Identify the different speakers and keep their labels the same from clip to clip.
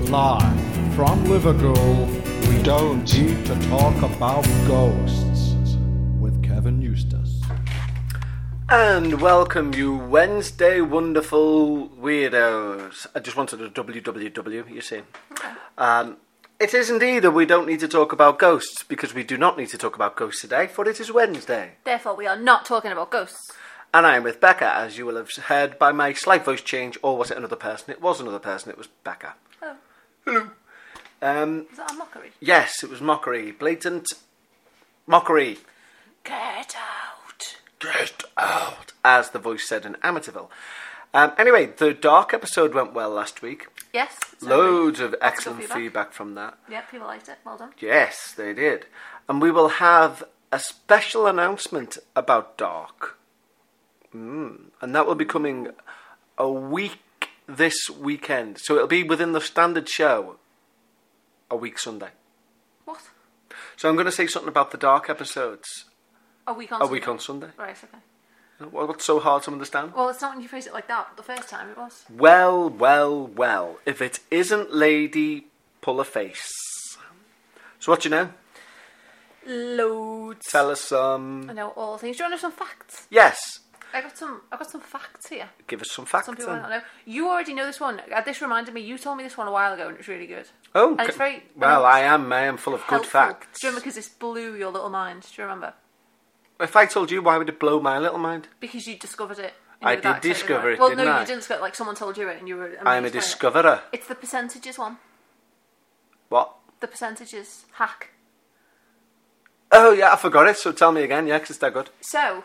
Speaker 1: Live from Liverpool, we don't need to talk about ghosts with Kevin Eustace.
Speaker 2: And welcome, you Wednesday wonderful weirdos. I just wanted a www, you see.
Speaker 3: Okay.
Speaker 2: It is indeed that we don't need to talk about ghosts, because we do not need to talk about ghosts today, for it is Wednesday.
Speaker 3: Therefore, we are not talking about ghosts.
Speaker 2: And I am with Becca, as you will have heard by my slight voice change, or was it another person? It was another person, it was Becca.
Speaker 3: Oh.
Speaker 2: Hello.
Speaker 3: Is that a mockery?
Speaker 2: Yes, it was mockery. Blatant mockery.
Speaker 3: Get out.
Speaker 2: Get out, as the voice said in Amityville. Anyway, the Dark episode went well last week.
Speaker 3: Yes.
Speaker 2: Loads of
Speaker 3: Lots
Speaker 2: excellent
Speaker 3: good
Speaker 2: feedback from that.
Speaker 3: Yeah, people liked it. Well done.
Speaker 2: Yes, they did. And we will have a special announcement about Dark. And that will be coming a week this weekend. So it'll be within the standard show a week Sunday.
Speaker 3: What?
Speaker 2: So I'm going to say something about the Dark episodes
Speaker 3: A week on
Speaker 2: a
Speaker 3: Sunday?
Speaker 2: week on Sunday.
Speaker 3: Right, okay.
Speaker 2: What's so hard to understand?
Speaker 3: Well, it's not when you phrase it like that. The first time it was.
Speaker 2: Well. If it isn't Lady, pull a face. So what do you know?
Speaker 3: Loads.
Speaker 2: Tell us some.
Speaker 3: I know all the things. Do you want to know some facts?
Speaker 2: Yes.
Speaker 3: I got some facts here.
Speaker 2: Give us some facts.
Speaker 3: Some people
Speaker 2: then.
Speaker 3: might not know. You already know this one. This reminded me. You told me this one a while ago, and it was really good.
Speaker 2: Oh,
Speaker 3: And it's very
Speaker 2: well. I am full of
Speaker 3: helpful.
Speaker 2: good facts.
Speaker 3: Do you remember? Because this blew your little mind. Do you remember?
Speaker 2: If I told you, why would it blow my little mind?
Speaker 3: Because you discovered it.
Speaker 2: I did discover it,
Speaker 3: Well,
Speaker 2: didn't
Speaker 3: no,
Speaker 2: I?
Speaker 3: you didn't discover it. Like someone told you it, and you were.
Speaker 2: I'm a
Speaker 3: amazed by it.
Speaker 2: discoverer.
Speaker 3: It's the percentages one.
Speaker 2: What?
Speaker 3: The percentages hack.
Speaker 2: Oh yeah, I forgot it. So tell me again. Yeah, 'cause it's that good.
Speaker 3: So,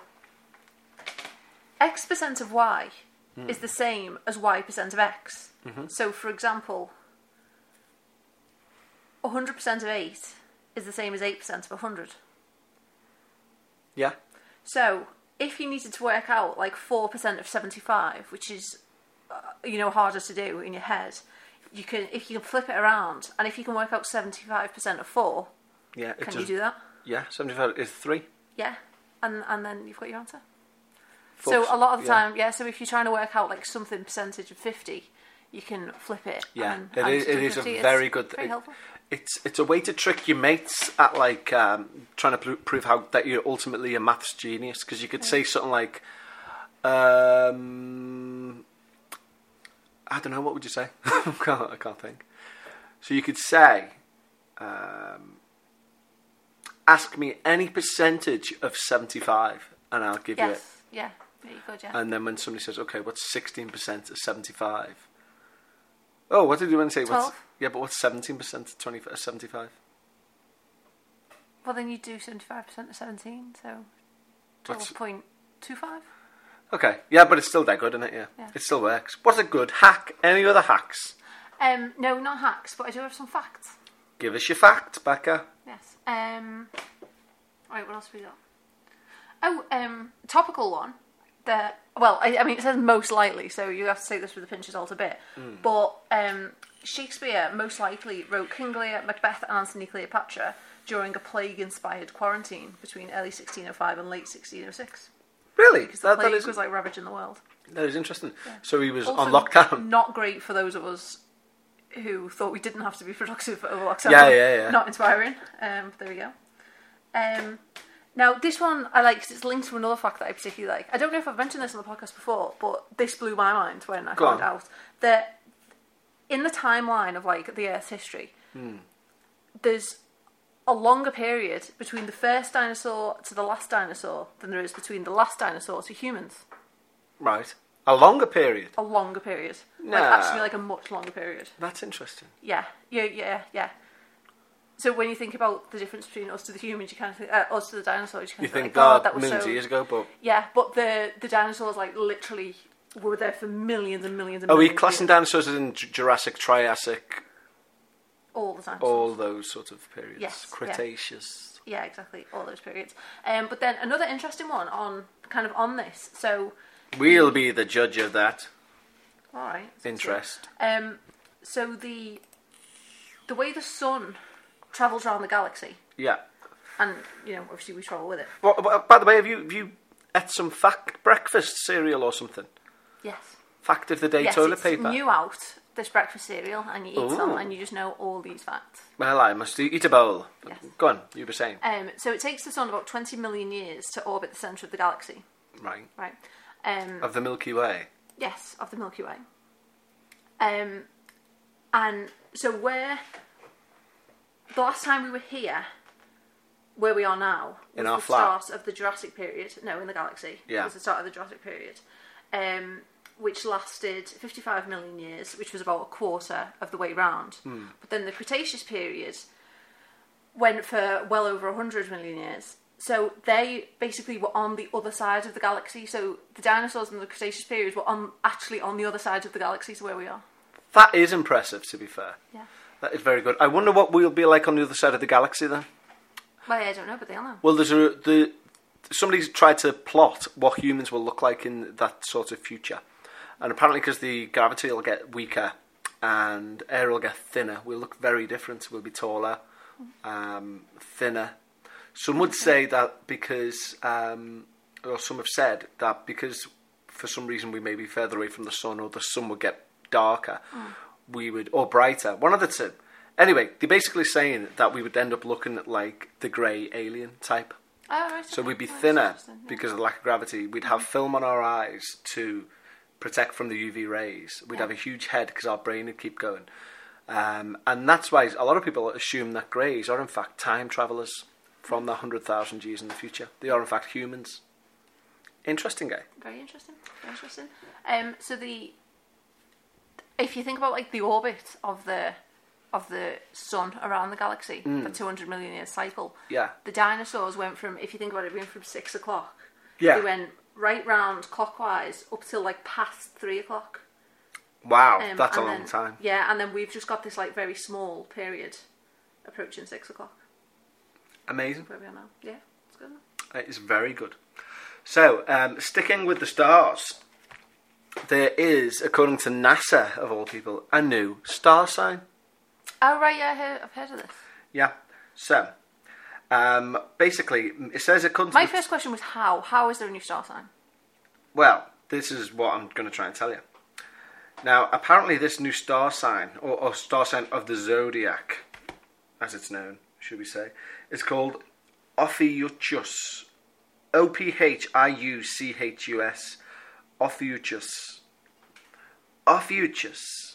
Speaker 3: X% of Y is the same as Y% of X. So, for example, 100% of 8 is the same as 8% of 100.
Speaker 2: Yeah.
Speaker 3: So, if you needed to work out like 4% of 75, which is, harder to do in your head, if you can flip it around, and if you can work out 75% of 4,
Speaker 2: Yeah.
Speaker 3: can you do that?
Speaker 2: Yeah. 75 is 3.
Speaker 3: Yeah. And then you've got your answer.
Speaker 2: Folks,
Speaker 3: So a lot of the time, so if you're trying to work out like something percentage of 50, you can flip it.
Speaker 2: Yeah,
Speaker 3: and
Speaker 2: it is a
Speaker 3: 50.
Speaker 2: very
Speaker 3: It's
Speaker 2: good.
Speaker 3: Very helpful.
Speaker 2: It's a way to trick your mates at like trying to prove that you're ultimately a maths genius, because you could say something like, I don't know, what would you say? I can't think. So you could say, ask me any percentage of 75, and I'll give you it.
Speaker 3: Yes. Yeah. Yeah, you could. Yeah.
Speaker 2: And then when somebody says, okay, what's 16% of 75? Oh, what did you want to say?
Speaker 3: 12.
Speaker 2: But what's 17% of 75?
Speaker 3: Well, then you do 75% of 17, so
Speaker 2: What's-
Speaker 3: 12.25.
Speaker 2: Okay, yeah, but it's still that good, isn't it? Yeah.
Speaker 3: Yeah.
Speaker 2: It still works. What's a good hack? Any other hacks?
Speaker 3: No, not hacks, but I do have some facts.
Speaker 2: Give us your fact, Becca.
Speaker 3: Yes. Right, what else have we got? Oh, topical one. It says most likely, so you have to take this with a pinch of salt a bit. But Shakespeare most likely wrote King Lear, Macbeth, and Antony Cleopatra during a plague-inspired quarantine between early 1605 and late 1606.
Speaker 2: Really?
Speaker 3: Because the plague was like ravaging the world.
Speaker 2: That is interesting. Yeah. So he was
Speaker 3: Also,
Speaker 2: on lockdown.
Speaker 3: Not great for those of us who thought we didn't have to be productive over lockdown.
Speaker 2: Yeah.
Speaker 3: Not inspiring. There we go. Now, this one I like because it's linked to another fact that I particularly like. I don't know if I've mentioned this on the podcast before, but this blew my mind when I found out that in the timeline of like the Earth's history, there's a longer period between the first dinosaur to the last dinosaur than there is between the last dinosaur to humans.
Speaker 2: Right. A longer period?
Speaker 3: A longer period.
Speaker 2: Nah.
Speaker 3: Like, actually, like a much longer period.
Speaker 2: That's interesting.
Speaker 3: Yeah. So when you think about the difference between us to the humans, you kind of think, us to the dinosaurs, you
Speaker 2: think,
Speaker 3: like,
Speaker 2: God,
Speaker 3: that was
Speaker 2: millions
Speaker 3: so...
Speaker 2: of years ago, but...
Speaker 3: Yeah, but the dinosaurs, like, literally were there for millions and millions and
Speaker 2: Are
Speaker 3: millions
Speaker 2: we classing
Speaker 3: of years.
Speaker 2: dinosaurs as in Jurassic, Triassic,
Speaker 3: All the dinosaurs.
Speaker 2: all those sort of periods?
Speaker 3: Yes, yeah.
Speaker 2: Cretaceous.
Speaker 3: Yeah, exactly, all those periods. But then another interesting one on this, so...
Speaker 2: We'll be the judge of that.
Speaker 3: All right.
Speaker 2: Interest.
Speaker 3: So the way the sun travels around the galaxy,
Speaker 2: Yeah.
Speaker 3: and obviously we travel with it.
Speaker 2: Well, by the way, have you ate some fact breakfast cereal or something?
Speaker 3: Yes.
Speaker 2: Fact of the day toilet paper.
Speaker 3: It's new out. this breakfast cereal and you eat some and you just know all these facts.
Speaker 2: Well, I must eat a bowl.
Speaker 3: Yes.
Speaker 2: Go on, you were saying.
Speaker 3: So it takes the sun about 20 million years to orbit the centre of the galaxy.
Speaker 2: Right.
Speaker 3: Right.
Speaker 2: Of the Milky Way.
Speaker 3: Yes, of the Milky Way. And so the last time we were here, where we are now, was the start of the Jurassic period. No, in the galaxy.
Speaker 2: Yeah.
Speaker 3: It was the start of the Jurassic period. Which lasted 55 million years, which was about a quarter of the way round. But then the Cretaceous period went for well over 100 million years. So they basically were on the other side of the galaxy. So the dinosaurs in the Cretaceous period were actually on the other side of the galaxy to where we are.
Speaker 2: That is impressive, to be fair.
Speaker 3: Yeah.
Speaker 2: That is very good. I wonder what we'll be like on the other side of the galaxy then.
Speaker 3: Well, I don't know, but they'll know.
Speaker 2: Well, somebody's tried to plot what humans will look like in that sort of future. And apparently because the gravity will get weaker and air will get thinner, we'll look very different. We'll be taller, thinner. Some would say that because, or some have said that because for some reason we may be further away from the sun or the sun would get darker, or brighter, one of the two. Anyway, they're basically saying that we would end up looking like the grey alien type.
Speaker 3: Oh, right.
Speaker 2: So we'd be thinner because of the lack of gravity. We'd have film on our eyes to protect from the UV rays. We'd have a huge head because our brain would keep going. And that's why a lot of people assume that greys are in fact time travellers from the 100,000 years in the future. They are in fact humans. Interesting, guy.
Speaker 3: Very interesting. Very interesting. So if you think about like the orbit of the sun around the galaxy, the 200 million year cycle, the dinosaurs went from, if you think about it, went from 6 o'clock.
Speaker 2: Yeah.
Speaker 3: They went right round clockwise up till like past 3 o'clock.
Speaker 2: Wow, that's a long time.
Speaker 3: Yeah, and then we've just got this like very small period approaching 6 o'clock.
Speaker 2: Amazing.
Speaker 3: Where we are now. Yeah, it's good.
Speaker 2: It is very good. So, sticking with the stars, there is, according to NASA, of all people, a new star sign.
Speaker 3: Oh, right, yeah, I've heard of this.
Speaker 2: Yeah. So, basically, it says it comes...
Speaker 3: My first question was how? How is there a new star sign?
Speaker 2: Well, this is what I'm going to try and tell you. Now, apparently this new star sign, or star sign of the zodiac, as it's known, should we say, is called Ophiuchus. Ophiuchus. Ophiuchus. Ophiuchus.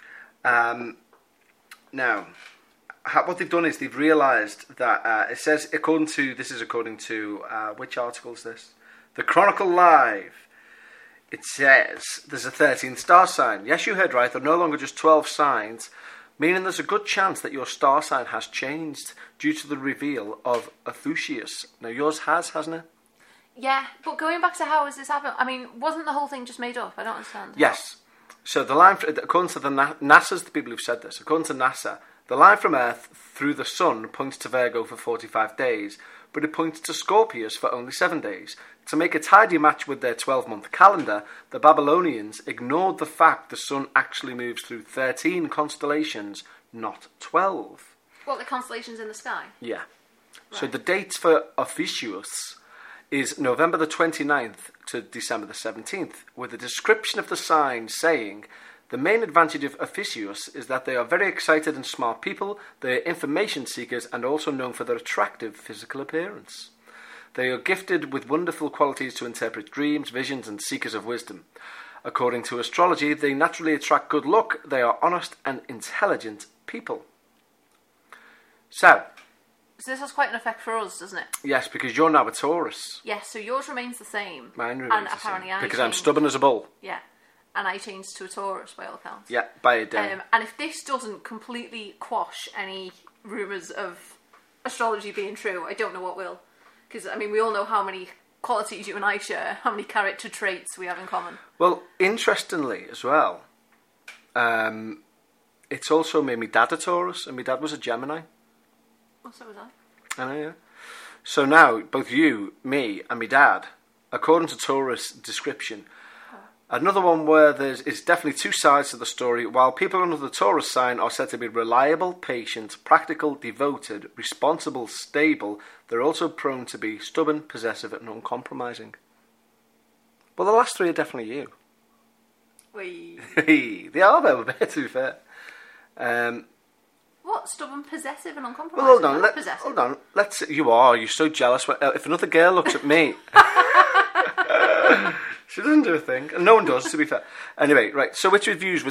Speaker 2: Now, what they've done is they've realised that it says, according to which article is this? The Chronicle Live. It says there's a 13th star sign. Yes, you heard right. There are no longer just 12 signs, meaning there's a good chance that your star sign has changed due to the reveal of Ophiuchus. Now, yours has, hasn't it?
Speaker 3: Yeah, but going back to how has this happened? I mean, wasn't the whole thing just made up? I don't understand.
Speaker 2: Yes. So the line, according to NASA's the people who've said this, according to NASA, the line from Earth through the Sun points to Virgo for 45 days, but it points to Scorpius for only 7 days. To make a tidy match with their 12-month calendar, the Babylonians ignored the fact the Sun actually moves through 13 constellations, not 12.
Speaker 3: What, the constellations in the sky?
Speaker 2: Yeah.
Speaker 3: Right.
Speaker 2: So the dates for Ophiuchus is November the 29th to December the 17th, with a description of the sign saying, the main advantage of Ophiuchus is that they are very excited and smart people, they are information seekers and also known for their attractive physical appearance. They are gifted with wonderful qualities to interpret dreams, visions and seekers of wisdom. According to astrology, they naturally attract good luck, they are honest and intelligent people. So
Speaker 3: this has quite an effect for us, doesn't it?
Speaker 2: Yes, because you're now a Taurus.
Speaker 3: Yes, so yours remains the same.
Speaker 2: Mine remains the same.
Speaker 3: I
Speaker 2: because I'm stubborn as a bull.
Speaker 3: Yeah, and I changed to a Taurus by all accounts.
Speaker 2: Yeah, by a day.
Speaker 3: And if this doesn't completely quash any rumours of astrology being true, I don't know what will. Because, I mean, we all know how many qualities you and I share, how many character traits we have in common.
Speaker 2: Well, interestingly as well, it's also made me dad a Taurus, and my dad was a Gemini.
Speaker 3: Oh, so was I.
Speaker 2: I know, yeah. So now, both you, me, and my dad, according to Taurus description, another one where it's definitely two sides to the story. While people under the Taurus sign are said to be reliable, patient, practical, devoted, responsible, stable, they're also prone to be stubborn, possessive, and uncompromising. Well, the last three are definitely you. They are though, a bit, to be fair.
Speaker 3: What? Stubborn, possessive and uncompromising?
Speaker 2: Well, hold on.
Speaker 3: Possessive.
Speaker 2: Hold on. You're so jealous. If another girl looks at me... She doesn't do a thing. And no one does, to be fair. Anyway, right. So which of these would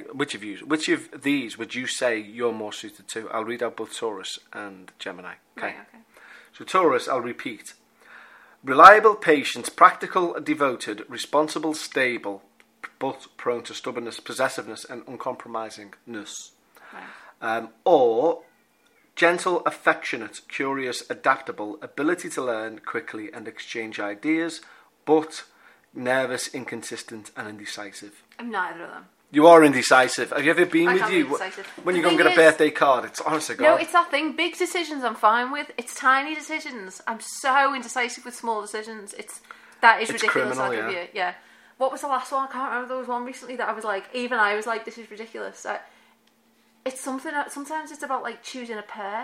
Speaker 2: you say you're more suited to? I'll read out both Taurus and Gemini. Okay.
Speaker 3: Right, okay.
Speaker 2: So Taurus, I'll repeat. Reliable, patient, practical, devoted, responsible, stable, but prone to stubbornness, possessiveness, and uncompromisingness.
Speaker 3: Right.
Speaker 2: Or gentle, affectionate, curious, adaptable, ability to learn quickly and exchange ideas, but nervous, inconsistent, and indecisive.
Speaker 3: I'm neither of them.
Speaker 2: You are indecisive. Have you ever been with you when you go and get a birthday card? It's honest to God.
Speaker 3: No, it's that thing. Big decisions I'm fine with. It's tiny decisions. I'm so indecisive with small decisions. That is ridiculous.
Speaker 2: Criminal,
Speaker 3: yeah. What was the last one? I can't remember. There was one recently that I was like, this is ridiculous. It's something. Sometimes it's about like choosing a pear.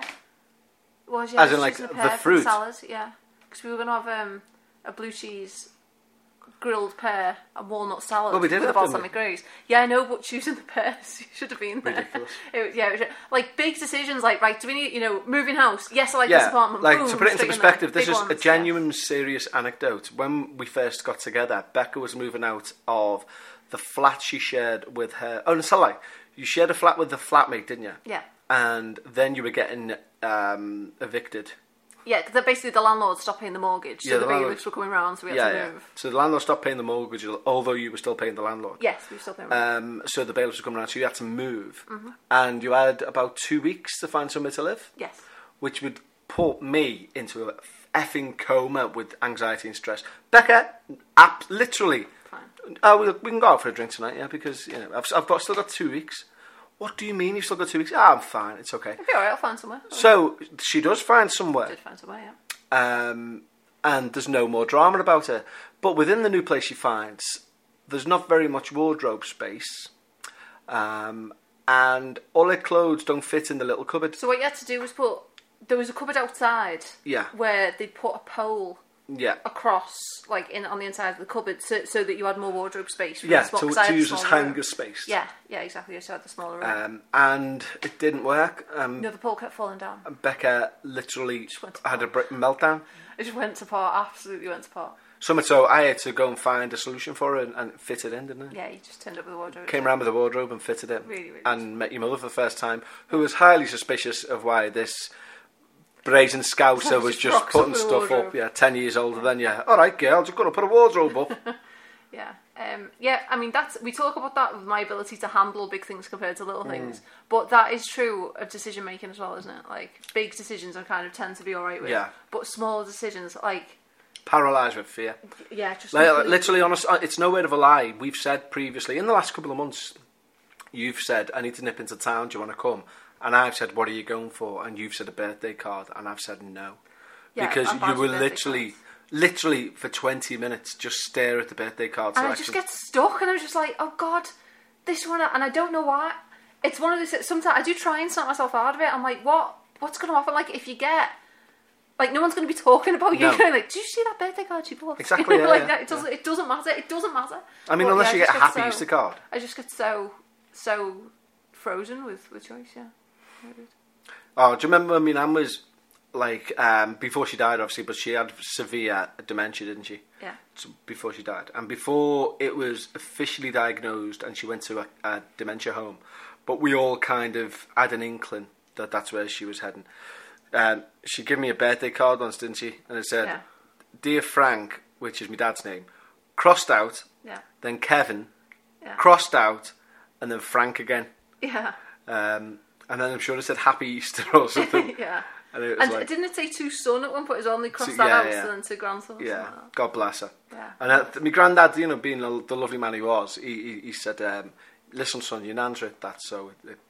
Speaker 2: As in like the fruit.
Speaker 3: Salad, yeah. Because we were gonna have a blue cheese grilled pear and walnut salad
Speaker 2: with
Speaker 3: the balsamic glaze. Yeah, I know, but choosing the pears should have been there.
Speaker 2: Ridiculous.
Speaker 3: It was like big decisions, like, right, do we need, moving house? Yes, I like this apartment.
Speaker 2: Like,
Speaker 3: boom,
Speaker 2: to put it into perspective, this is a genuine, serious anecdote. When we first got together, Becca was moving out of the flat she shared with her... Oh, no, sorry, like, you shared a flat with the flatmate, didn't you?
Speaker 3: Yeah.
Speaker 2: And then you were getting evicted.
Speaker 3: Yeah, because basically the landlord stopped paying the mortgage, so the bailiffs were coming round, so we had to move.
Speaker 2: So the landlord stopped paying the mortgage, although you were still paying the landlord.
Speaker 3: Yes, we were still paying.
Speaker 2: So the bailiffs were coming around, so you had to move, and you had about 2 weeks to find somewhere to live.
Speaker 3: Yes.
Speaker 2: Which would put me into a effing coma with anxiety and stress. Becca, literally. Fine. We can go out for a drink tonight, yeah, because I've still got 2 weeks. What do you mean you've still got 2 weeks? I'm fine, it's okay.
Speaker 3: It'll be alright, I'll find somewhere.
Speaker 2: So, she does find somewhere.
Speaker 3: I did find somewhere, yeah.
Speaker 2: And there's no more drama about her. But within the new place she finds, there's not very much wardrobe space. And all her clothes don't fit in the little cupboard.
Speaker 3: So what you had to do was there was a cupboard outside.
Speaker 2: Yeah.
Speaker 3: Where they'd put a pole...
Speaker 2: Yeah.
Speaker 3: Across, like, on the inside of the cupboard, so that you had more wardrobe space.
Speaker 2: To use as hanger space.
Speaker 3: Yeah, exactly. So I had the smaller room.
Speaker 2: And it didn't work.
Speaker 3: No, the pole kept falling down.
Speaker 2: Becca literally had a meltdown.
Speaker 3: It just went apart, absolutely went apart.
Speaker 2: So much so, I had to go and find a solution for it and fit it in, didn't I?
Speaker 3: Yeah, you just turned up with a wardrobe.
Speaker 2: Came around with a wardrobe and fitted it.
Speaker 3: Really, really.
Speaker 2: And met your mother for the first time, who was highly suspicious of why this... brazen scouser was just putting stuff up. 10 years older than you. All right, girl, just going to put a wardrobe up.
Speaker 3: Yeah. I mean, we talk about that with my ability to handle big things compared to little things, but that is true of decision making as well, isn't it? Like, big decisions I kind of tend to be all right with.
Speaker 2: Yeah.
Speaker 3: But smaller decisions, like...
Speaker 2: Paralysed with fear.
Speaker 3: Yeah, just...
Speaker 2: literally, honest, it's no word of a lie. We've said previously, in the last couple of months, you've said, I need to nip into town, do you want to come? And I've said, what are you going for? And you've said a birthday card. And I've said no. Yeah, because you were literally for 20 minutes just stare at the birthday card selection.
Speaker 3: And I just get stuck. And I was just like, oh, God, this one. And I don't know why. It's one of those... Sometimes I do try and snap myself out of it. I'm like, what's going to happen? Like, if you get... Like, no one's going to be talking about you. No. Going like, did you see that birthday card she bought?
Speaker 2: Exactly, yeah.
Speaker 3: Like, it doesn't matter. It doesn't matter.
Speaker 2: I mean, unless you get a happy Easter card.
Speaker 3: I just get so frozen with choice, yeah.
Speaker 2: Oh, do you remember when my nan was, like, before she died, obviously, but she had severe dementia, didn't she?
Speaker 3: Yeah.
Speaker 2: So before she died. And before it was officially diagnosed and she went to a dementia home, but we all kind of had an inkling that that's where she was heading. She gave me a birthday card once, didn't she? And it said, Dear Frank, which is my dad's name, crossed out, then Kevin, crossed out, and then Frank again.
Speaker 3: Yeah.
Speaker 2: And then I'm sure it said Happy Easter or something.
Speaker 3: Yeah.
Speaker 2: And
Speaker 3: like, didn't it say to son at one point as well? And they crossed that out and then to grandson.
Speaker 2: Yeah.
Speaker 3: Like
Speaker 2: God bless her.
Speaker 3: Yeah.
Speaker 2: And my granddad, being the lovely man he was, he said, listen, son, your nan's wrote that, so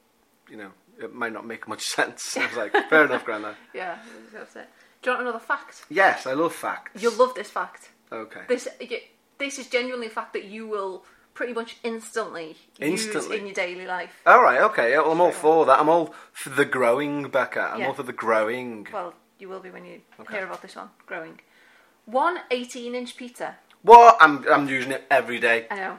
Speaker 2: it might not make much sense. I was like, fair enough, Grandad.
Speaker 3: Yeah, that's it. Do you want another fact?
Speaker 2: Yes, I love facts.
Speaker 3: You'll love this fact.
Speaker 2: Okay.
Speaker 3: This is genuinely a fact that you will pretty much instantly use in your daily life.
Speaker 2: All right, okay. Well, I'm all for that. I'm all for the growing, Becca. I'm all for the growing.
Speaker 3: Well, you will be when you hear about this one. Growing. 1 18-inch pizza.
Speaker 2: What? I'm using it every day.
Speaker 3: I know.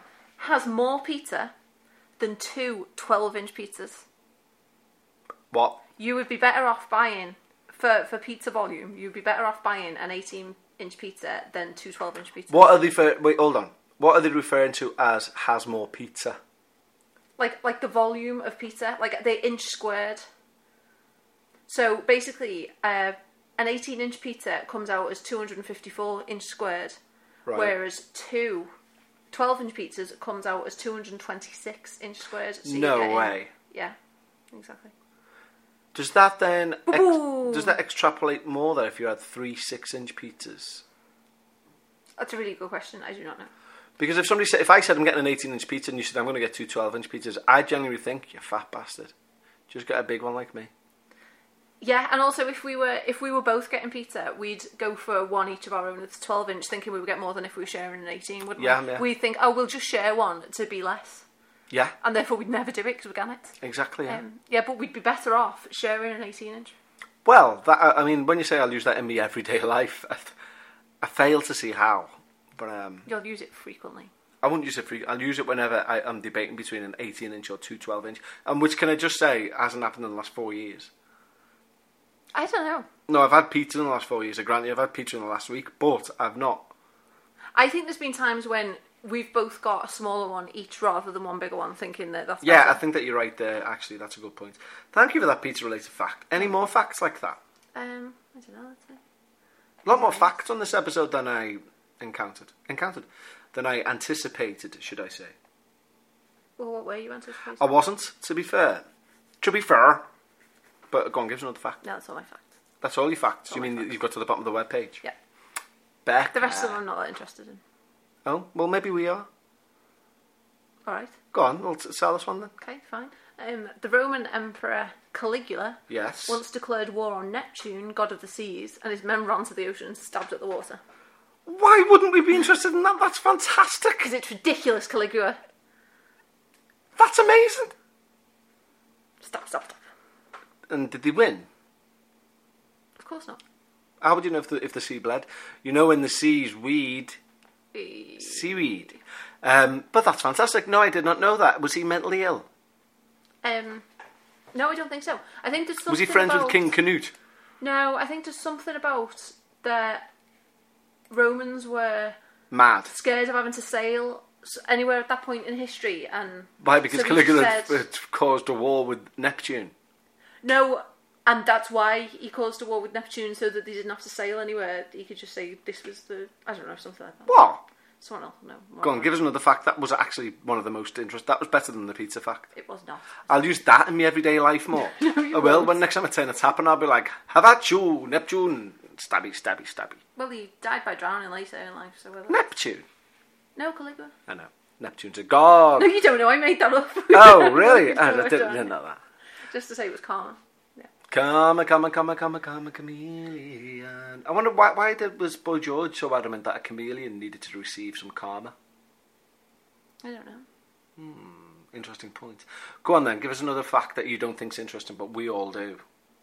Speaker 3: has more pizza than 2 12-inch pizzas?
Speaker 2: What?
Speaker 3: You would be better off buying, for pizza volume, you'd be better off buying an 18-inch pizza than 2 12-inch pizzas.
Speaker 2: What are they wait, hold on. What are they referring to as has more pizza?
Speaker 3: Like the volume of pizza, like the inch squared. So basically, an 18-inch pizza comes out as 254 inch squared, right. Whereas 2 12-inch pizzas comes out as 226 inch squared. So
Speaker 2: no way.
Speaker 3: Yeah, exactly.
Speaker 2: Does that then does that extrapolate more though if you had 3 6-inch pizzas?
Speaker 3: That's a really good question. I do not know.
Speaker 2: Because if I said I'm getting an 18-inch pizza and you said I'm going to get 2 12-inch pizzas, I genuinely think you fat bastard. Just get a big one like me.
Speaker 3: Yeah, and also if we were both getting pizza, we'd go for one each of our own. It's 12-inch, thinking we would get more than if we were sharing an 18, wouldn't we?
Speaker 2: Yeah.
Speaker 3: We'd think, oh, we'll just share one to be less.
Speaker 2: Yeah.
Speaker 3: And therefore we'd never do it because we get it.
Speaker 2: Exactly. Yeah.
Speaker 3: Yeah, but we'd be better off sharing an 18-inch.
Speaker 2: Well, I mean, when you say I'll use that in my everyday life, I fail to see how. But
Speaker 3: you'll use it frequently.
Speaker 2: I won't use it frequently. I'll use it whenever I'm debating between an 18-inch or 2 12-inch. And which, can I just say, hasn't happened in the last 4 years.
Speaker 3: I don't know.
Speaker 2: No, I've had pizza in the last 4 years. Granted, I've had pizza in the last week, but I've not.
Speaker 3: I think there's been times when we've both got a smaller one each rather than one bigger one, thinking that that's
Speaker 2: yeah,
Speaker 3: better.
Speaker 2: I think that you're right there. Actually, that's a good point. Thank you for that pizza-related fact. Any more facts like that?
Speaker 3: I don't know. I'd say.
Speaker 2: A lot more facts on this episode than I encountered. Than I anticipated, should I say.
Speaker 3: Well, what were you anticipating?
Speaker 2: I wasn't, to be fair. But go on, give us another fact.
Speaker 3: No, that's all my facts.
Speaker 2: That's all your facts? You mean you've got to the bottom of the webpage?
Speaker 3: Yeah.
Speaker 2: Becca.
Speaker 3: The rest of them I'm not that interested in.
Speaker 2: Oh, well, maybe we are.
Speaker 3: Alright.
Speaker 2: Go on, we'll sell this one then.
Speaker 3: Okay, fine. The Roman Emperor Caligula once declared war on Neptune, god of the seas, and his men ran to the ocean, stabbed at the water.
Speaker 2: Why wouldn't we be interested in that? That's fantastic.
Speaker 3: Because it's ridiculous, Caligula.
Speaker 2: That's amazing.
Speaker 3: Stop.
Speaker 2: And did they win?
Speaker 3: Of course not.
Speaker 2: How would you know if the sea bled? You know when the sea's weed... Seaweed. But that's fantastic. No, I did not know that. Was he mentally ill?
Speaker 3: No, I don't think so. I think there's something.
Speaker 2: Was he friends with King Canute?
Speaker 3: No, I think there's something about the Romans were
Speaker 2: mad,
Speaker 3: scared of having to sail anywhere at that point in history, and
Speaker 2: why? Because so Caligula had caused a war with Neptune.
Speaker 3: No, and that's why he caused a war with Neptune, so that they didn't have to sail anywhere. He could just say this was the something like that.
Speaker 2: What?
Speaker 3: Someone else, no.
Speaker 2: Go on, give us another fact. That was actually one of the most interesting. That was better than the pizza fact.
Speaker 3: It was not.
Speaker 2: I'll use that in my everyday life more.
Speaker 3: No,
Speaker 2: I will. When next time I turn a tap and I'll be like, have at you, Neptune. Stabby.
Speaker 3: Well, he died by drowning later in life, so...
Speaker 2: Neptune?
Speaker 3: No, Caligula.
Speaker 2: I know. Neptune's a god.
Speaker 3: No, you don't know. I made that up.
Speaker 2: Oh, really? I didn't know that.
Speaker 3: Just to say it was karma. Yeah.
Speaker 2: Karma, chameleon. I wonder why was Boy George so adamant that a chameleon needed to receive some karma?
Speaker 3: I don't know.
Speaker 2: Interesting point. Go on then, give us another fact that you don't think's interesting, but we all do.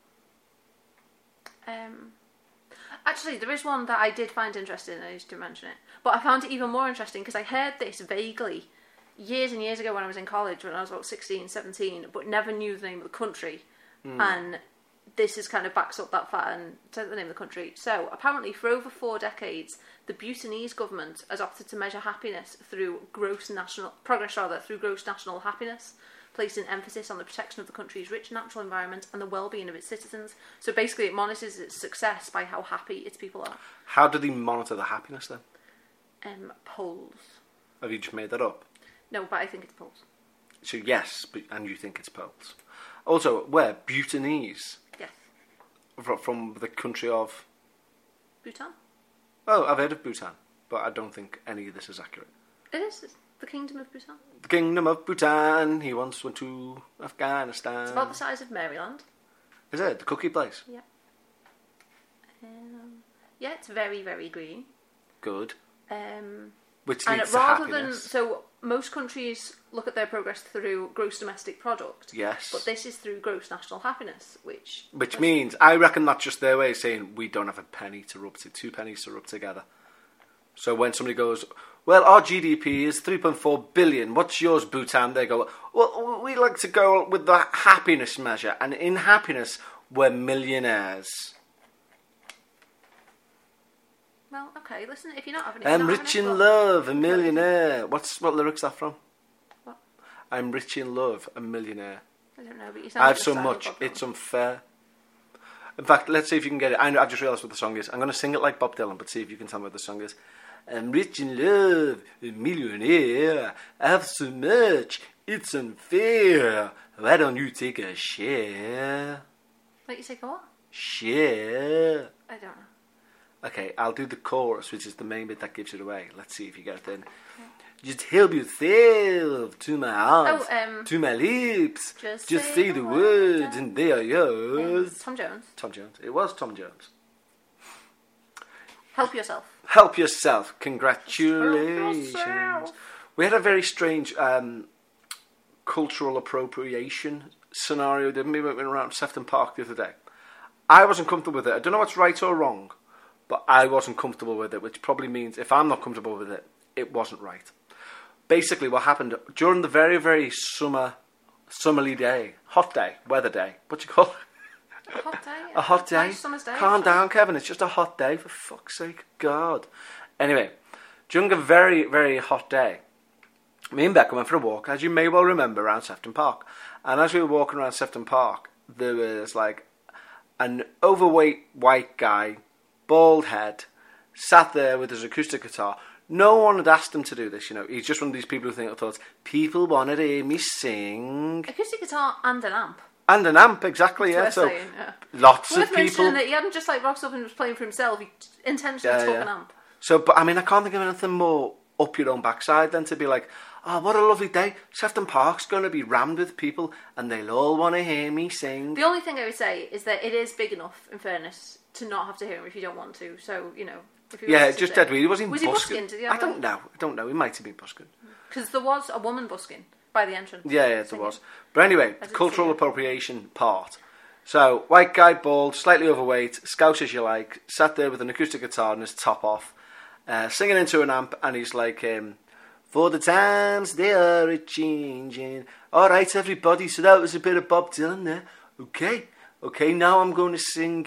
Speaker 3: Actually, there is one that I did find interesting, and I just didn't mention it. But I found it even more interesting because I heard this vaguely years and years ago when I was in college, when I was about 16, 17, but never knew the name of the country. And this is kind of backs up that fact and says the name of the country. So, apparently, for over 4 decades, the Bhutanese government has opted to measure happiness through gross national happiness, placing emphasis on the protection of the country's rich natural environment and the well-being of its citizens. So basically it monitors its success by how happy its people are.
Speaker 2: How do they monitor the happiness then?
Speaker 3: Polls.
Speaker 2: Have you just made that up?
Speaker 3: No, but I think it's polls.
Speaker 2: So yes, and you think it's polls. Also, where? Bhutanese?
Speaker 3: Yes.
Speaker 2: From the country of?
Speaker 3: Bhutan.
Speaker 2: Oh, I've heard of Bhutan, but I don't think any of this is accurate.
Speaker 3: It is. It's the Kingdom of Bhutan.
Speaker 2: The Kingdom of Bhutan. He once went to Afghanistan.
Speaker 3: It's about the size of Maryland.
Speaker 2: Is it? The cookie place?
Speaker 3: Yeah. Yeah, it's very, very green.
Speaker 2: Good. Which
Speaker 3: and
Speaker 2: leads to
Speaker 3: rather
Speaker 2: happiness.
Speaker 3: So most countries look at their progress through gross domestic product.
Speaker 2: Yes.
Speaker 3: But this is through gross national happiness, which
Speaker 2: means, I reckon that's just their way of saying we don't have a penny to rub 2 pennies to rub together. So when somebody goes, well, our GDP is 3.4 billion. What's yours, Bhutan? They go, well, we like to go with the happiness measure. And in happiness, we're millionaires.
Speaker 3: Well, okay, listen, if you're not having it...
Speaker 2: I'm rich in love, a millionaire. What lyrics that from?
Speaker 3: What?
Speaker 2: I'm rich in love, a millionaire.
Speaker 3: I don't know, but you sound
Speaker 2: I
Speaker 3: like
Speaker 2: have so much, it's unfair. In fact, let's see if you can get it. I've just realised what the song is. I'm going to sing it like Bob Dylan, but see if you can tell me what the song is. I'm rich in love, a millionaire. I have so much, it's unfair. Why don't you take a share?
Speaker 3: Like you take a what?
Speaker 2: Share.
Speaker 3: I don't know.
Speaker 2: Okay, I'll do the chorus, which is the main bit that gives it away. Let's see if you get it then. Okay. Just help yourself to my arms, to my lips. Just say the words, and they are yours.
Speaker 3: Tom Jones.
Speaker 2: Tom Jones. It was Tom Jones.
Speaker 3: Help yourself.
Speaker 2: Help yourself. Congratulations.
Speaker 3: Help yourself.
Speaker 2: We had a very strange cultural appropriation scenario, didn't we? We went around Sefton Park the other day. I wasn't comfortable with it. I don't know what's right or wrong, but I wasn't comfortable with it, which probably means if I'm not comfortable with it, it wasn't right. Basically, what happened during the very, very summerly day, hot day, weather day, what you call it?
Speaker 3: A hot day?
Speaker 2: A hot day?
Speaker 3: Nice summer's day.
Speaker 2: Calm down, Kevin. It's just a hot day, for fuck's sake. God. Anyway, during a very, very hot day, me and Becca went for a walk, as you may well remember, around Sefton Park. And as we were walking around Sefton Park, there was like an overweight white guy, bald head, sat there with his acoustic guitar. No one had asked him to do this, you know. He's just one of these people who thought, people wanted to hear me sing.
Speaker 3: Acoustic guitar and an amp.
Speaker 2: And an amp, exactly, yeah. So
Speaker 3: saying, yeah.
Speaker 2: Lots
Speaker 3: Worth
Speaker 2: of people.
Speaker 3: mentioning that he hadn't just like rocked up and was playing for himself. He intentionally took an amp.
Speaker 2: So, but I mean, I can't think of anything more up your own backside than to be like, oh, what a lovely day. Sefton Park's going to be rammed with people and they'll all want to hear me sing.
Speaker 3: The only thing I would say is that it is big enough, in fairness, to not have to hear him if you don't want to. So, you know.
Speaker 2: Just dead weird. Was he busking?
Speaker 3: Did he
Speaker 2: I don't know. He might have been busking.
Speaker 3: Because there was a woman busking by the entrance.
Speaker 2: Yeah, there was. But anyway, the cultural appropriation part. So, white guy, bald, slightly overweight, Scouse as you like, sat there with an acoustic guitar and his top off, singing into an amp, and he's like, for the times they are a-changing. All right, everybody, so that was a bit of Bob Dylan there. Okay, now I'm going to sing,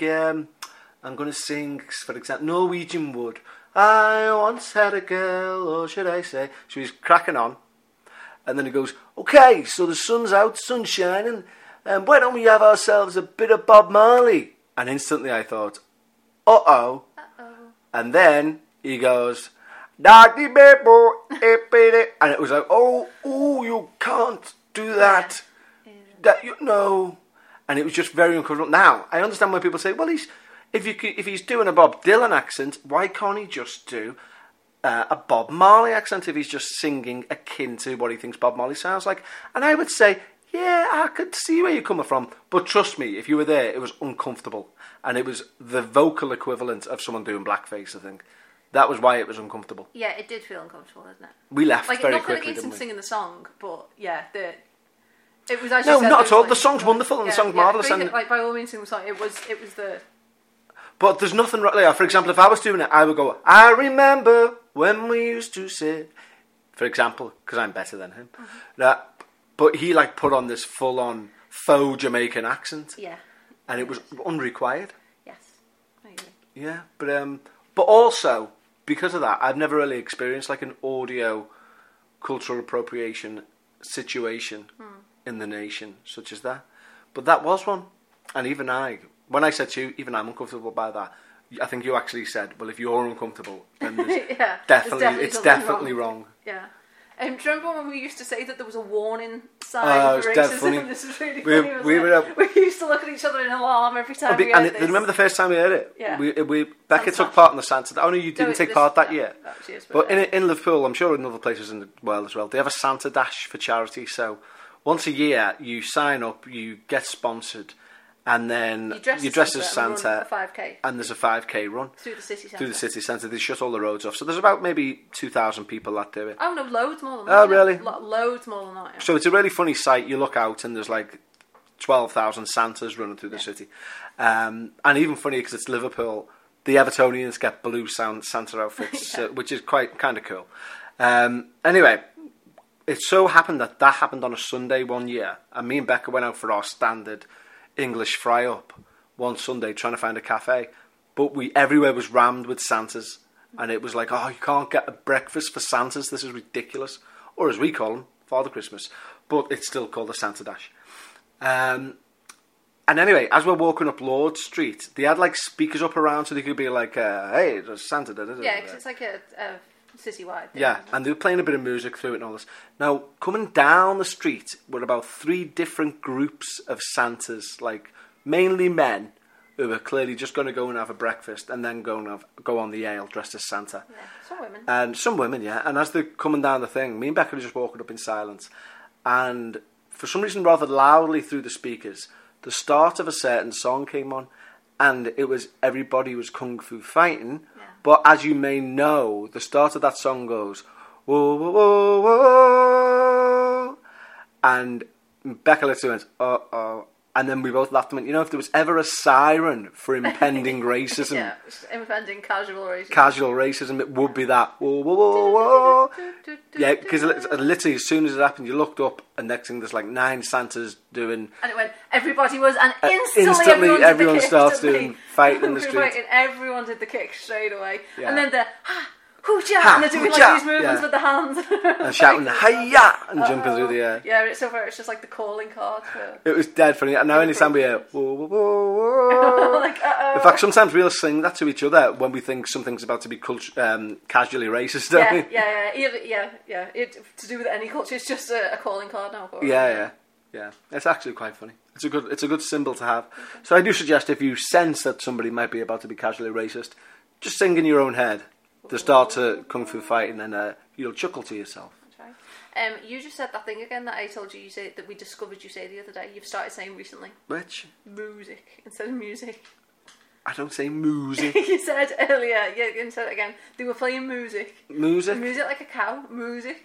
Speaker 2: for example, Norwegian Wood. I once had a girl, or should I say, so he's cracking on. And then he goes, okay, so the sun's out, sun's shining, and why don't we have ourselves a bit of Bob Marley? And instantly I thought, uh-oh. And then he goes, Daddy Bebo, and it was like, oh, you can't do that. No. And it was just very uncomfortable. Now, I understand when people say, well, if he's doing a Bob Dylan accent, why can't he just do a Bob Marley accent if he's just singing akin to what he thinks Bob Marley sounds like? And I would say, yeah, I could see where you're coming from. But trust me, if you were there, it was uncomfortable. And it was the vocal equivalent of someone doing blackface, I think. That was why it was uncomfortable.
Speaker 3: Yeah, it did feel uncomfortable, didn't it?
Speaker 2: We left very quickly,
Speaker 3: not against him singing the song, but yeah, it was.
Speaker 2: No, not at all. The song's wonderful and the song's marvellous.
Speaker 3: And like by all means, sing the song. It was the.
Speaker 2: But there's nothing right there. For example, if I was doing it, I would go, I remember when we used to sit. For example, because I'm better than him. Mm-hmm. But he like put on this full-on faux Jamaican accent.
Speaker 3: Yeah.
Speaker 2: And it was unrequired.
Speaker 3: Yes, I agree.
Speaker 2: Yeah, but also because of that, I've never really experienced like an audio cultural appropriation situation in the nation such as that. But that was one, and even when I said to you, even I'm uncomfortable by that. I think you actually said, well, if you're uncomfortable, then it's definitely wrong.
Speaker 3: Yeah. Do you remember when we used to say that there was a warning sign for racism? This is really funny. We used to look at each other in alarm every time we heard this.
Speaker 2: Remember the first time we heard it?
Speaker 3: Yeah.
Speaker 2: Becca took part in the Santa. Oh no, you didn't take part that year. But in Liverpool, I'm sure in other places in the world as well, they have a Santa Dash for charity. So once a year, you sign up, you get sponsored, and then you dress as Santa, and there's a 5k run
Speaker 3: through the city
Speaker 2: centre. They shut all the roads off, so there's about maybe 2,000 people that do it.
Speaker 3: Oh no, loads more than that.
Speaker 2: Oh really?
Speaker 3: Loads more than that. Yeah.
Speaker 2: So it's a really funny sight. You look out and there's like 12,000 Santas running through the city, and even funny because it's Liverpool. the Evertonians get blue Santa outfits, which is quite kind of cool. Anyway, it so happened that happened on a Sunday one year, and me and Becca went out for our standard English fry-up one Sunday trying to find a cafe, but everywhere was rammed with Santas, and it was like, oh, you can't get a breakfast for Santas, this is ridiculous, or as we call them, Father Christmas, but it's still called a Santa Dash. And anyway, as we're walking up Lord Street, they had like speakers up around so they could be like, hey, there's Santa.
Speaker 3: Yeah, because it's like a citywide thing.
Speaker 2: Yeah, and they were playing a bit of music through it and all this. Now, coming down the street were about 3 different groups of Santas, like mainly men, who were clearly just going to go and have a breakfast and then go on the ale dressed as Santa.
Speaker 3: Yeah, some women.
Speaker 2: And some women, yeah. And as they're coming down the thing, me and Becca were just walking up in silence. And for some reason, rather loudly through the speakers, the start of a certain song came on, and it was everybody was kung fu fighting. Yeah. But as you may know, the start of that song goes, whoa, whoa, whoa, whoa, and Becca literally went, uh-oh. And then we both laughed and went, you know, if there was ever a siren for impending racism...
Speaker 3: Yeah, impending casual racism.
Speaker 2: Casual racism, it would be that. Whoa, whoa, whoa, whoa. Yeah, because literally as soon as it happened, you looked up and next thing there's like 9 Santas doing...
Speaker 3: And it went, everybody was, and instantly
Speaker 2: everyone starts doing fight in the street.
Speaker 3: Everyone did the kick straight away.
Speaker 2: Yeah.
Speaker 3: And then the... Hoo-cha! And they're doing like these movements with the hands.
Speaker 2: And shouting, hi-ya! And jumping through the air.
Speaker 3: Yeah, it's it's just like the calling card.
Speaker 2: It was dead funny. And now anytime we hear, whoa, whoa, whoa, whoa.
Speaker 3: Like, uh-oh.
Speaker 2: In fact, sometimes we'll sing that to each other when we think something's about to be casually racist, don't we?
Speaker 3: Yeah. To do with any culture, it's just a calling card now.
Speaker 2: Yeah. It's actually quite funny. It's a good symbol to have. Okay. So I do suggest if you sense that somebody might be about to be casually racist, just sing in your own head. To start to kung fu fighting, and you'll chuckle to yourself.
Speaker 3: That's right. You just said that thing again that I told you say that we discovered you say the other day. You've started saying recently.
Speaker 2: Which?
Speaker 3: Music instead of music.
Speaker 2: I don't say music.
Speaker 3: You said earlier. Yeah, you said it again. They were playing music.
Speaker 2: Music.
Speaker 3: Music like a cow. Music.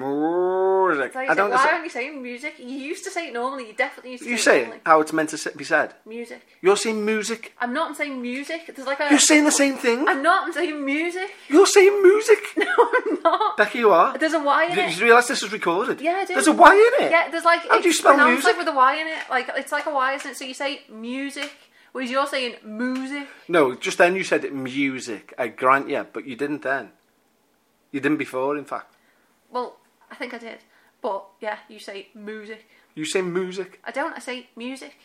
Speaker 2: Music.
Speaker 3: Like, why aren't you saying music? You used to say it normally. You definitely used to
Speaker 2: you
Speaker 3: say it
Speaker 2: normally. How it's meant to be said?
Speaker 3: Music.
Speaker 2: You're saying music?
Speaker 3: I'm not saying music. There's like
Speaker 2: You're saying the same thing?
Speaker 3: I'm not. I'm saying music.
Speaker 2: You're saying music?
Speaker 3: No, I'm not.
Speaker 2: Becky, you are?
Speaker 3: There's a Y in it.
Speaker 2: Did you realise this is recorded?
Speaker 3: Yeah, I do.
Speaker 2: There's a Y in it?
Speaker 3: Yeah, there's like...
Speaker 2: How do you spell music?
Speaker 3: Like with a Y in it. Like, it's like a Y, isn't it? So you say music, whereas you're saying music.
Speaker 2: No, just then you said music. I grant you, but you didn't then. You didn't before, in fact.
Speaker 3: Well... I think I did. But, yeah, you say music.
Speaker 2: You say music?
Speaker 3: I don't. I say music.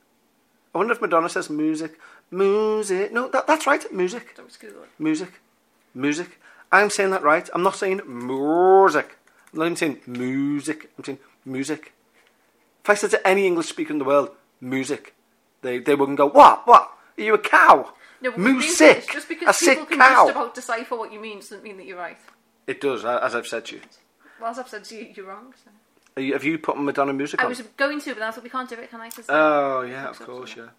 Speaker 2: I wonder if Madonna says music. Music. No, that's right. Music.
Speaker 3: Don't Google it.
Speaker 2: Music. Music. I'm saying that right. I'm not saying music. I'm not even saying music. I'm saying music. If I said to any English speaker in the world, music, they wouldn't go, what? Are you a cow?
Speaker 3: No, but
Speaker 2: music.
Speaker 3: Just because people can
Speaker 2: cow.
Speaker 3: just about decipher what you mean doesn't mean that you're right.
Speaker 2: It does, as I've said to you.
Speaker 3: Well, as I've said to you, you're wrong. So.
Speaker 2: Have you put Madonna music on?
Speaker 3: I was going to, but that's what we can't do it, can I?
Speaker 2: Oh, yeah, of course, yeah.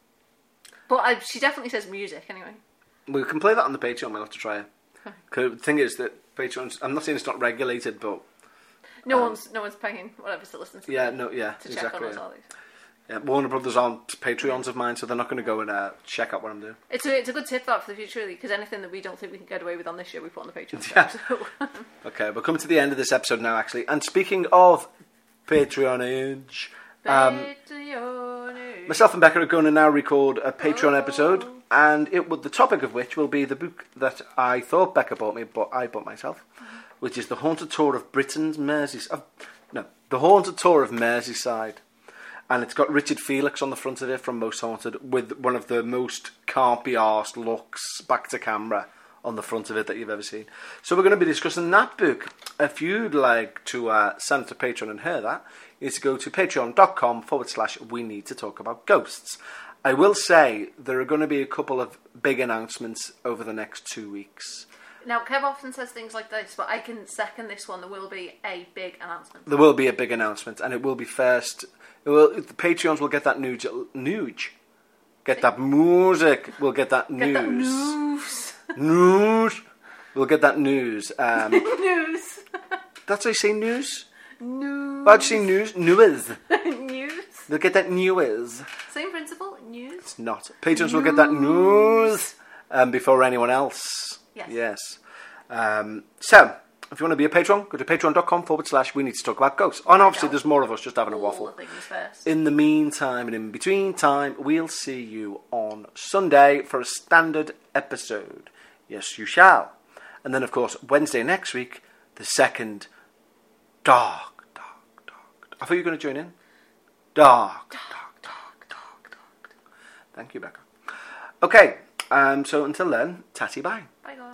Speaker 3: But she definitely says music, anyway.
Speaker 2: We can play that on the Patreon, we'll have to try it. The thing is that Patreon, I'm not saying it's not regulated, but...
Speaker 3: No one's paying whatever to listen to.
Speaker 2: Yeah,
Speaker 3: to
Speaker 2: exactly.
Speaker 3: Check on us all these.
Speaker 2: Yeah, Warner Brothers aren't Patreons of mine, so they're not going to go and check out what I'm doing.
Speaker 3: It's a good tip that for the future, really, because anything that we don't think we can get away with on this show, we put on the Patreon.
Speaker 2: Yeah.
Speaker 3: So.
Speaker 2: Okay, we're coming to the end of this episode now, actually. And speaking of Patreonage, myself and Becca are going to now record a Patreon episode, and the topic of which will be the book that I thought Becca bought me, but I bought myself, which is The Haunted Tour of Britain's Merseyside. The Haunted Tour of Merseyside. And it's got Richard Felix on the front of it from Most Haunted, with one of the most can't-be-arsed looks back to camera on the front of it that you've ever seen. So we're going to be discussing that book. If you'd like to send it to Patreon and hear that, you need to go to patreon.com/we need to talk about ghosts. I will say there are going to be a couple of big announcements over the next 2 weeks.
Speaker 3: Now, Kev often says things like this, but I can second this one. There will be a big announcement.
Speaker 2: There will be a big announcement, and it will be first... the Patreons will get that nuge. Get that music. We'll get that news.
Speaker 3: Get that news.
Speaker 2: News. We'll get that news.
Speaker 3: News.
Speaker 2: That's how you say news?
Speaker 3: News.
Speaker 2: Why'd you say news? News.
Speaker 3: News.
Speaker 2: They'll get that news.
Speaker 3: Same principle. News.
Speaker 2: It's not. Patrons will get that news. before anyone else.
Speaker 3: Yes.
Speaker 2: Yes. So, if you want to be a patron, go to patreon.com/we need to talk about ghosts. And obviously there's more of us just having a waffle. In the meantime and in between time, we'll see you on Sunday for a standard episode. Yes, you shall. And then, of course, Wednesday next week, the second dark. I thought you were going to join in. Dark. Thank you, Becca. Okay, so until then, tatty bye.
Speaker 3: Bye, guys.